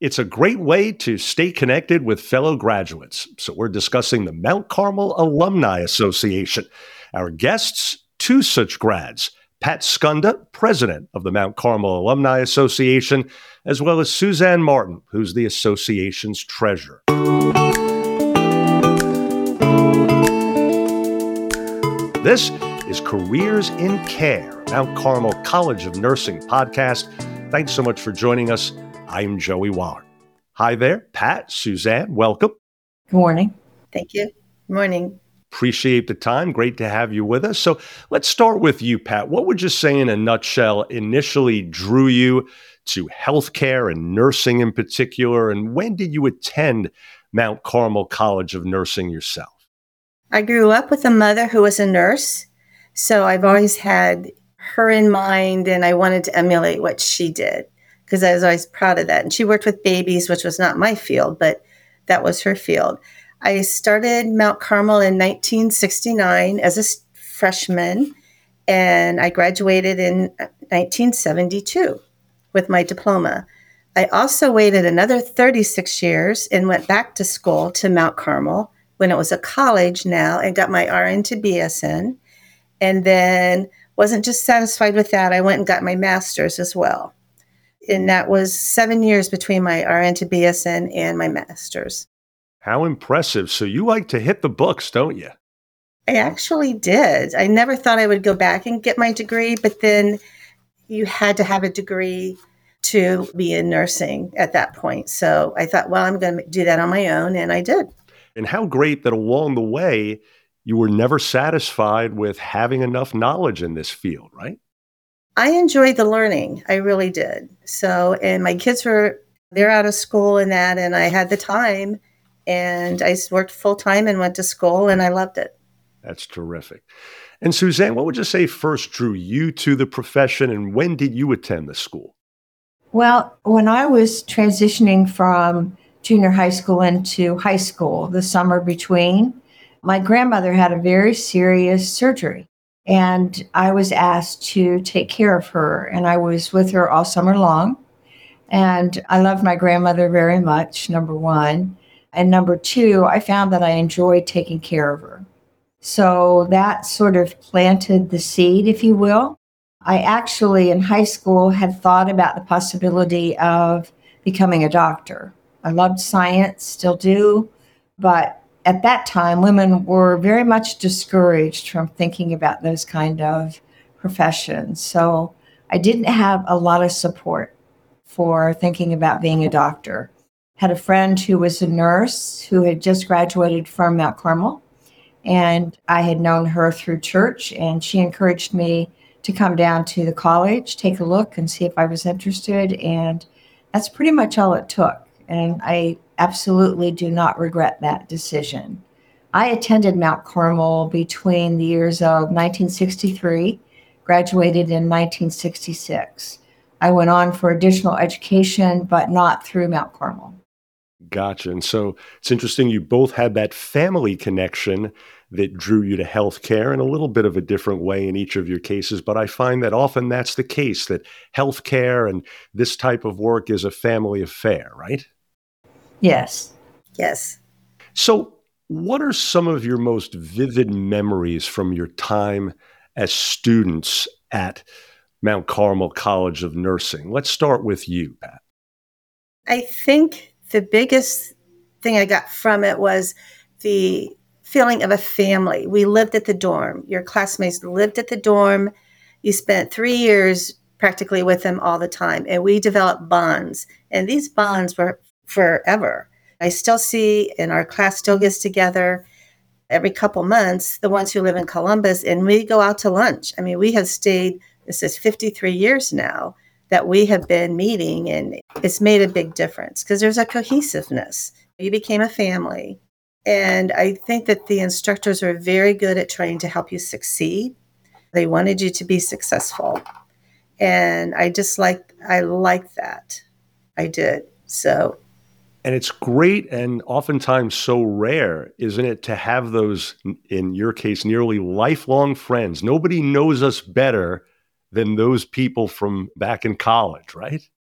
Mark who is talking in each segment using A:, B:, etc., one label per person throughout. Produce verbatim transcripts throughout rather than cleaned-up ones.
A: It's a great way to stay connected with fellow graduates. So we're discussing the Mount Carmel Alumni Association. Our guests, two such grads, Pat Skunda, president of the Mount Carmel Alumni Association, as well as Suzanne Martin, who's the association's treasurer. This is Careers in Care, Mount Carmel College of Nursing podcast. Thanks so much for joining us. I'm Joey Waller. Hi there, Pat, Suzanne, welcome.
B: Good morning.
C: Thank you. Good morning.
A: Appreciate the time. Great to have you with us. So let's start with you, Pat. What would you say in a nutshell initially drew you to healthcare and nursing in particular? And when did you attend Mount Carmel College of Nursing yourself?
C: I grew up with a mother who was a nurse, so I've always had her in mind, and I wanted to emulate what she did because I was always proud of that. And she worked with babies, which was not my field, but that was her field. I started Mount Carmel in nineteen sixty-nine as a freshman, and I graduated in nineteen seventy-two with my diploma. I also waited another thirty-six years and went back to school to Mount Carmel when it was a college now and got my R N to B S N. And then wasn't just satisfied with that. I went and got my master's as well. And that was seven years between my R N to B S N and my master's.
A: How impressive. So you like to hit the books, don't you?
C: I actually did. I never thought I would go back and get my degree, but then you had to have a degree to be in nursing at that point. So I thought, well, I'm going to do that on my own, and I did.
A: And how great that along the way, you were never satisfied with having enough knowledge in this field, right?
C: I enjoyed the learning. I really did. So, and my kids were, they're out of school and that, and I had the time, and I worked full time and went to school, and I loved it.
A: That's terrific. And Suzanne, what would you say first drew you to the profession, and when did you attend the school?
B: Well, when I was transitioning from junior high school into high school, the summer between, my grandmother had a very serious surgery. And I was asked to take care of her, and I was with her all summer long. And I loved my grandmother very much, number one. And number two, I found that I enjoyed taking care of her. So that sort of planted the seed, if you will. I actually, in high school, had thought about the possibility of becoming a doctor. I loved science, still do, but at that time, women were very much discouraged from thinking about those kind of professions. So I didn't have a lot of support for thinking about being a doctor. Had a friend who was a nurse who had just graduated from Mount Carmel, and I had known her through church, and she encouraged me to come down to the college, take a look, and see if I was interested, and that's pretty much all it took. And I absolutely do not regret that decision. I attended Mount Carmel between the years of nineteen sixty-three, graduated in nineteen sixty-six. I went on for additional education, but not through Mount Carmel.
A: Gotcha. And so it's interesting, you both had that family connection that drew you to healthcare in a little bit of a different way in each of your cases. But I find that often that's the case, that healthcare and this type of work is a family affair, right?
B: Yes.
C: Yes.
A: So what are some of your most vivid memories from your time as students at Mount Carmel College of Nursing? Let's start with you, Pat.
C: I think the biggest thing I got from it was the feeling of a family. We lived at the dorm. Your classmates lived at the dorm. You spent three years practically with them all the time, and we developed bonds. And these bonds were forever. I still see, and our class still gets together every couple months, the ones who live in Columbus, and we go out to lunch. I mean, we have stayed, this is fifty-three years now that we have been meeting, and it's made a big difference because there's a cohesiveness. You became a family. And I think that the instructors are very good at trying to help you succeed. They wanted you to be successful. And I just like, I like that. I did. So.
A: And it's great and oftentimes so rare, isn't it, to have those, in your case, nearly lifelong friends. Nobody knows us better than those people from back in college, right?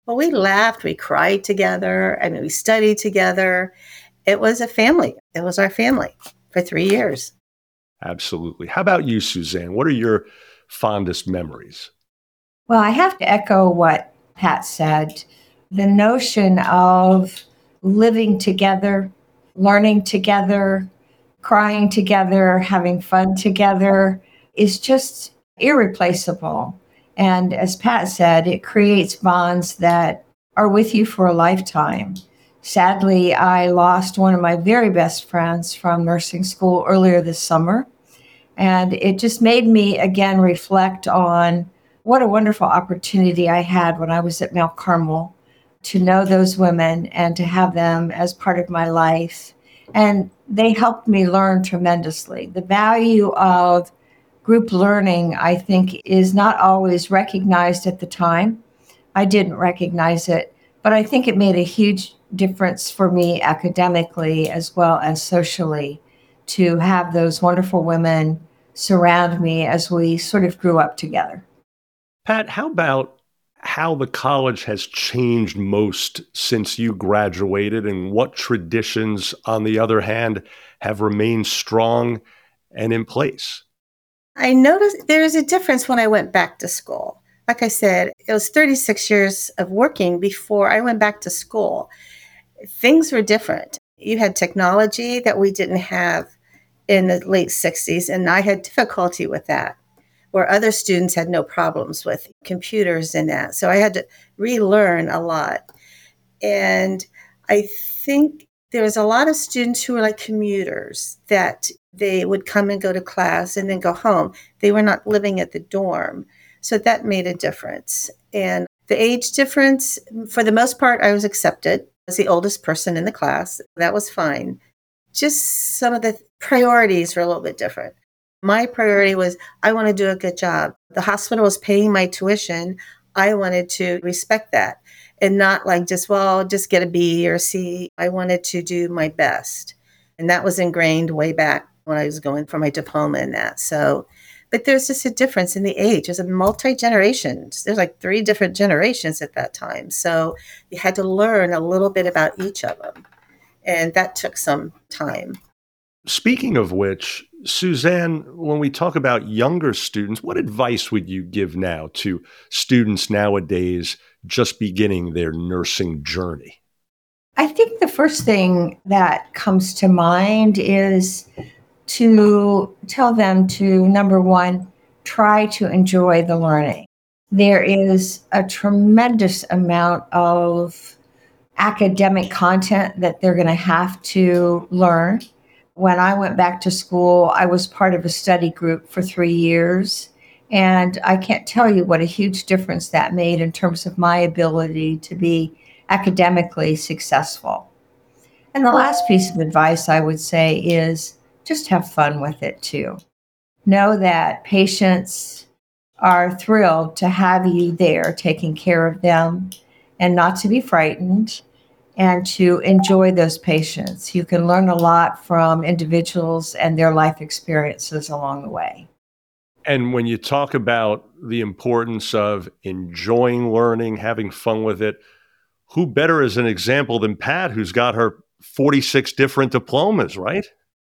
C: Well, we laughed, we cried together. I mean, we studied together. It was a family. It was our family for three years.
A: Absolutely. How about you, Suzanne? What are your fondest memories?
B: Well, I have to echo what Pat said. The notion of living together, learning together, crying together, having fun together is just irreplaceable. And as Pat said, it creates bonds that are with you for a lifetime. Sadly, I lost one of my very best friends from nursing school earlier this summer. And it just made me again reflect on what a wonderful opportunity I had when I was at Mount Carmel to know those women and to have them as part of my life. And they helped me learn tremendously. The value of group learning, I think, is not always recognized at the time. I didn't recognize it, but I think it made a huge difference for me academically as well as socially to have those wonderful women surround me as we sort of grew up together.
A: Pat, how about how the college has changed most since you graduated, and what traditions, on the other hand, have remained strong and in place?
C: I noticed there is a difference when I went back to school. Like I said, it was thirty-six years of working before I went back to school. Things were different. You had technology that we didn't have in the late sixties, and I had difficulty with that, where other students had no problems with computers and that. So I had to relearn a lot. And I think there was a lot of students who were like commuters, that they would come and go to class and then go home. They were not living at the dorm. So that made a difference. And the age difference, for the most part, I was accepted as the oldest person in the class. That was fine. Just some of the priorities were a little bit different. My priority was, I want to do a good job. The hospital was paying my tuition. I wanted to respect that and not like just, well, just get a B or C. I wanted to do my best. And that was ingrained way back when I was going for my diploma in that. So, but there's just a difference in the age. There's a multi-generations. There's like three different generations at that time. So you had to learn a little bit about each of them. And that took some time.
A: Speaking of which, Suzanne, when we talk about younger students, what advice would you give now to students nowadays just beginning their nursing journey?
B: I think the first thing that comes to mind is to tell them to, number one, try to enjoy the learning. There is a tremendous amount of academic content that they're going to have to learn. When I went back to school, I was part of a study group for three years. And I can't tell you what a huge difference that made in terms of my ability to be academically successful. And the last piece of advice I would say is just have fun with it too. Know that patients are thrilled to have you there taking care of them and not to be frightened and to enjoy those patients. You can learn a lot from individuals and their life experiences along the way.
A: And when you talk about the importance of enjoying learning, having fun with it, who better as an example than Pat, who's got her forty-six different diplomas, right?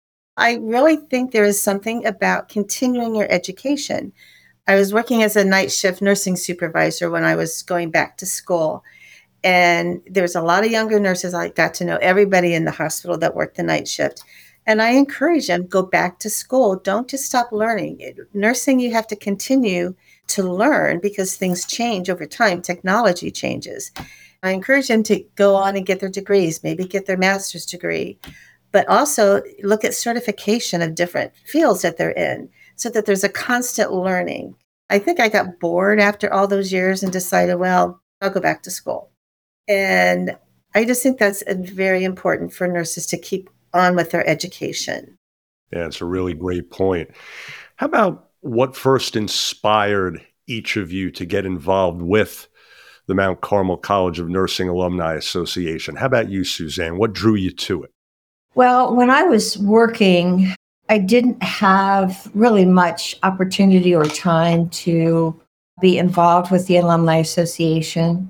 C: I really think there is something about continuing your education. I was working as a night shift nursing supervisor when I was going back to school. And there was a lot of younger nurses. I got to know everybody in the hospital that worked the night shift. And I encourage them, go back to school. Don't just stop learning. Nursing, you have to continue to learn because things change over time. Technology changes. I encourage them to go on and get their degrees, maybe get their master's degree, but also look at certification of different fields that they're in so that there's a constant learning. I think I got bored after all those years and decided, well, I'll go back to school. And I just think that's very important for nurses to keep on with their education.
A: Yeah, it's a really great point. How about what first inspired each of you to get involved with the Mount Carmel College of Nursing Alumni Association? How about you, Suzanne? What drew you to it?
B: Well, when I was working, I didn't have really much opportunity or time to be involved with the Alumni Association.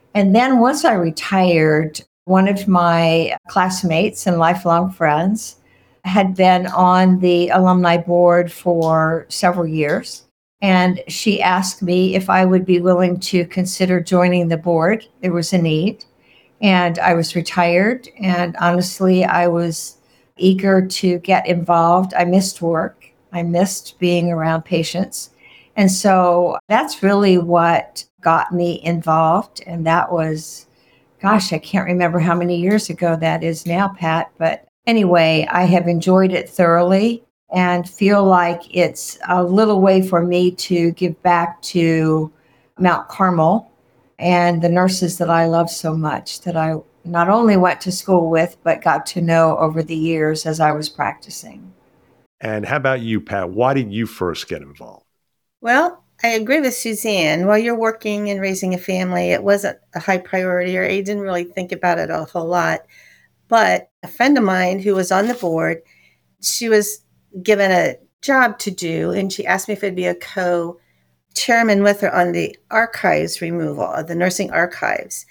B: And then once I retired, one of my classmates and lifelong friends had been on the alumni board for several years. And she asked me if I would be willing to consider joining the board. There was a need. And I was retired. And honestly, I was eager to get involved. I missed work. I missed being around patients. And so that's really what got me involved. And that was, gosh, I can't remember how many years ago that is now, Pat. But anyway, I have enjoyed it thoroughly and feel like it's a little way for me to give back to Mount Carmel and the nurses that I love so much, that I not only went to school with, but got to know over the years as I was practicing.
A: And how about you, Pat? Why did you first get involved?
C: Well, I agree with Suzanne. While you're working and raising a family, it wasn't a high priority, or I didn't really think about it a whole lot. But a friend of mine who was on the board, she was given a job to do, and she asked me if I'd be a co-chairman with her on the archives removal of the nursing archives.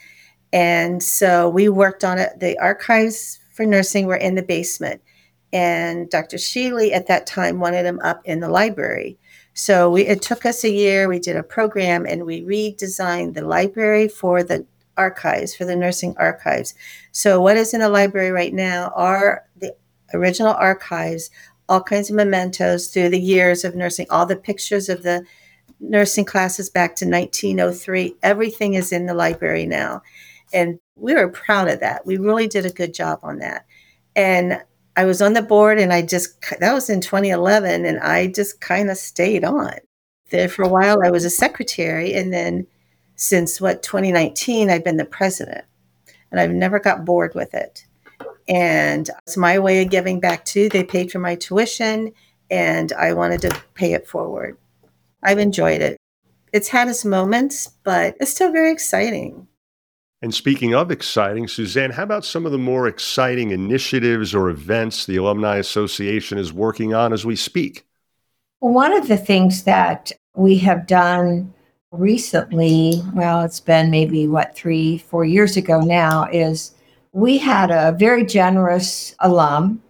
C: And so we worked on it. The archives for nursing were in the basement, and Doctor Sheely at that time wanted them up in the library. So we, it took us a year. We did a program, and we redesigned the library for the archives, for the nursing archives. So what is in the library right now are the original archives, all kinds of mementos through the years of nursing, all the pictures of the nursing classes back to nineteen oh three. Everything is in the library now. And we were proud of that. We really did a good job on that. And I was on the board, and I just, that was in twenty eleven, and I just kind of stayed on. There for a while, I was a secretary, and then since, what, twenty nineteen, I've been the president, and I've never got bored with it. And it's my way of giving back too. They paid for my tuition, and I wanted to pay it forward. I've enjoyed it. It's had its moments, but it's still very exciting.
A: And speaking of exciting, Suzanne, how about some of the more exciting initiatives or events the Alumni Association is working on as we speak?
B: Well, one of the things that we have done recently, well, it's been maybe, what, three, four years ago now, is we had a very generous alum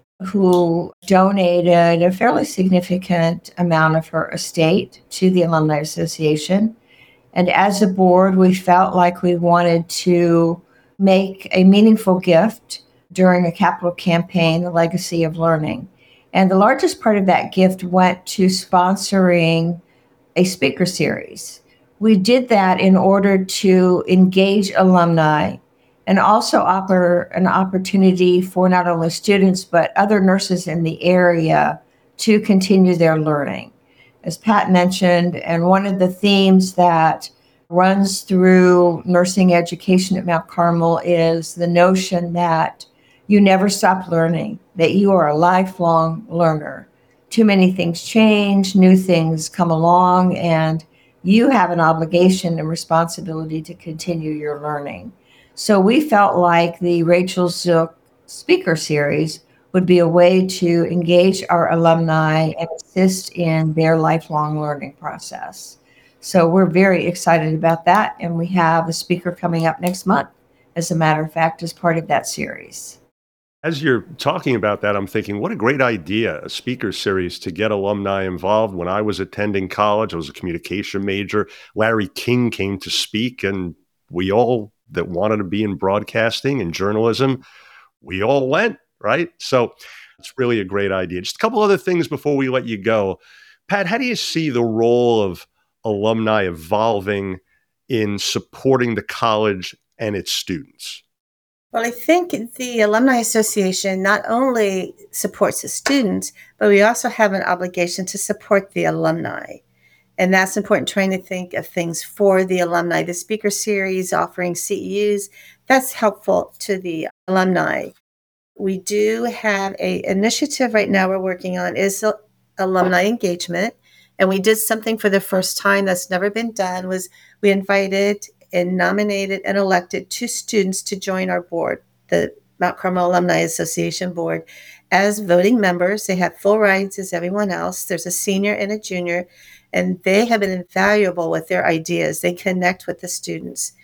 B: who donated a fairly significant amount of her estate to the Alumni Association. And as a board, we felt like we wanted to make a meaningful gift during a capital campaign, the Legacy of Learning. And the largest part of that gift went to sponsoring a speaker series. We did that in order to engage alumni and also offer an opportunity for not only students, but other nurses in the area to continue their learning. As Pat mentioned, and one of the themes that runs through nursing education at Mount Carmel is the notion that you never stop learning, that you are a lifelong learner. Too many things change, new things come along, and you have an obligation and responsibility to continue your learning. So we felt like the Rachel Zook Speaker Series would be a way to engage our alumni and assist in their lifelong learning process. So we're very excited about that, and we have a speaker coming up next month, as a matter of fact, as part of that series.
A: As you're talking about that, I'm thinking, what a great idea, a speaker series to get alumni involved. When I was attending college, I was a communication major. Larry King came to speak, and we all that wanted to be in broadcasting and journalism, we all went. Right? So it's really a great idea. Just a couple other things before we let you go. Pat, how do you see the role of alumni evolving in supporting the college and its students?
C: Well, I think the Alumni Association not only supports the students, but we also have an obligation to support the alumni. And that's important, trying to think of things for the alumni. The speaker series offering C E Us, that's helpful to the alumni. We do have a initiative right now we're working on is alumni engagement. And we did something for the first time that's never been done, was we invited and nominated and elected two students to join our board, the Mount Carmel Alumni Association board, as voting members. They have full rights as everyone else. There's a senior and a junior, and they have been invaluable with their ideas. They connect with the students.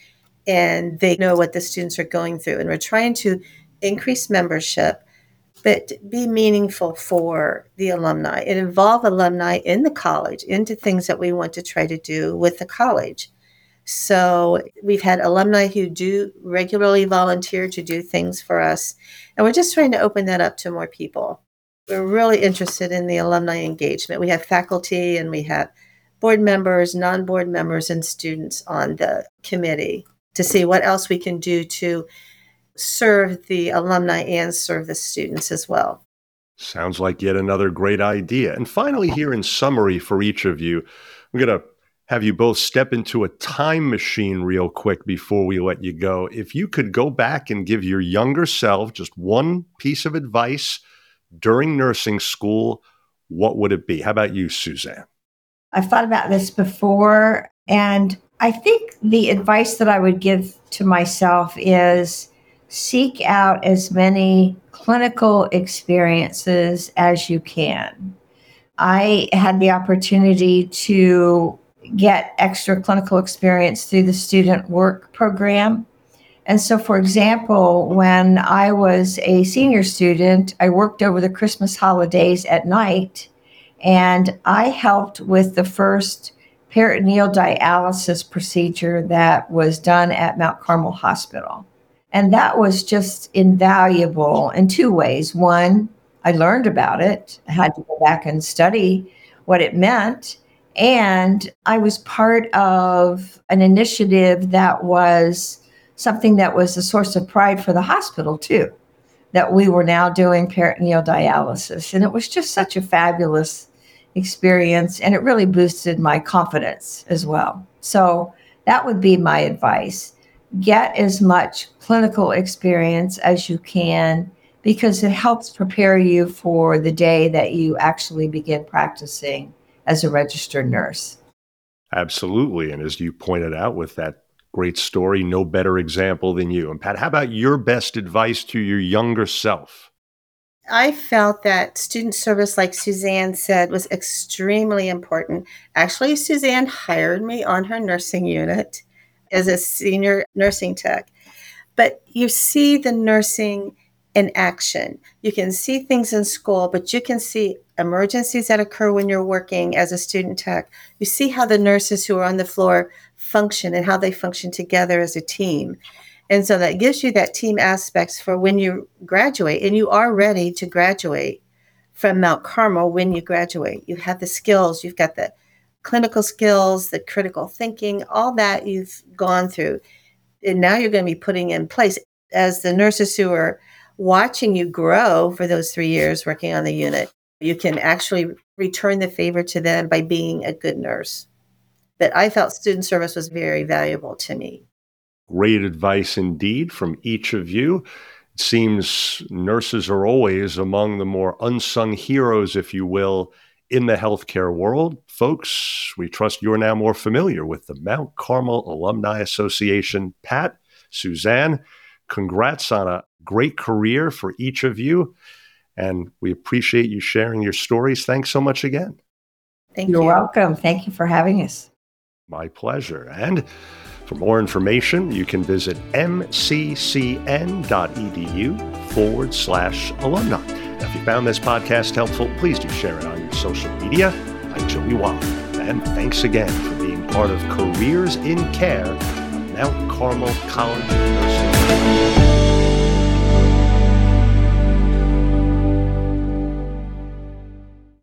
C: and they know what the students are going through. And we're trying to increase membership, but be meaningful for the alumni and involve alumni in the college into things that we want to try to do with the college. So we've had alumni who do regularly volunteer to do things for us, and we're just trying to open that up to more people. We're really interested in the alumni engagement. We have faculty and we have board members, non-board members, and students on the committee to see what else we can do to serve the alumni and serve the students as well.
A: Sounds like yet another great idea. And finally, here in summary for each of you, I'm going to have you both step into a time machine real quick before we let you go. If you could go back and give your younger self just one piece of advice during nursing school, what would it be? How about you, Suzanne?
B: I've thought about this before, and I think the advice that I would give to myself is seek out as many clinical experiences as you can. I had the opportunity to get extra clinical experience through the student work program. And so, for example, when I was a senior student, I worked over the Christmas holidays at night, and I helped with the first peritoneal dialysis procedure that was done at Mount Carmel Hospital. And that was just invaluable in two ways. One, I learned about it. I had to go back and study what it meant. And I was part of an initiative that was something that was a source of pride for the hospital, too, that we were now doing peritoneal dialysis. And it was just such a fabulous experience, and it really boosted my confidence as well. So that would be my advice. Get as much clinical experience as you can, because it helps prepare you for the day that you actually begin practicing as a registered nurse.
A: Absolutely. And as you pointed out with that great story, no better example than you. And Pat, how about your best advice to your younger self?
C: I felt that student service, like Suzanne said, was extremely important. Actually, Suzanne hired me on her nursing unit as a senior nursing tech. But you see the nursing in action. You can see things in school, but you can see emergencies that occur when you're working as a student tech. You see how the nurses who are on the floor function and how they function together as a team. And so that gives you that team aspects for when you graduate, and you are ready to graduate from Mount Carmel when you graduate. You have the skills, you've got the clinical skills, the critical thinking, all that you've gone through. And now you're going to be putting in place as the nurses who are watching you grow for those three years working on the unit. You can actually return the favor to them by being a good nurse. But I felt student service was very valuable to me.
A: Great advice indeed from each of you. It seems nurses are always among the more unsung heroes, if you will, in the healthcare world. Folks, we trust you're now more familiar with the Mount Carmel Alumni Association. Pat, Suzanne, congrats on a great career for each of you. And we appreciate you sharing your stories. Thanks so much again.
C: Thank
B: You're
C: you.
B: welcome. Thank you for having us.
A: My pleasure. And for more information, you can visit mccn.edu forward slash alumni. Now, if you found this podcast helpful, please do share it on your social media. I'm Joey Wallach, and thanks again for being part of Careers in Care at Mount Carmel College of Nursing.